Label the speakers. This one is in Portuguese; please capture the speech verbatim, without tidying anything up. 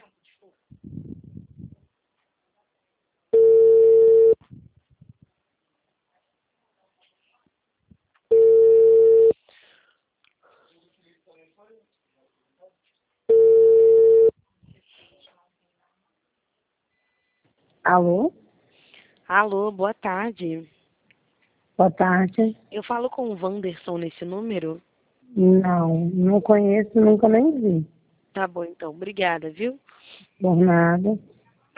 Speaker 1: Alô?
Speaker 2: Alô, boa tarde.
Speaker 1: Boa tarde.
Speaker 2: Eu falo com o Wanderson nesse número?
Speaker 1: Não, não conheço, nunca nem vi.
Speaker 2: Tá bom, então. Obrigada, viu?
Speaker 1: Por nada.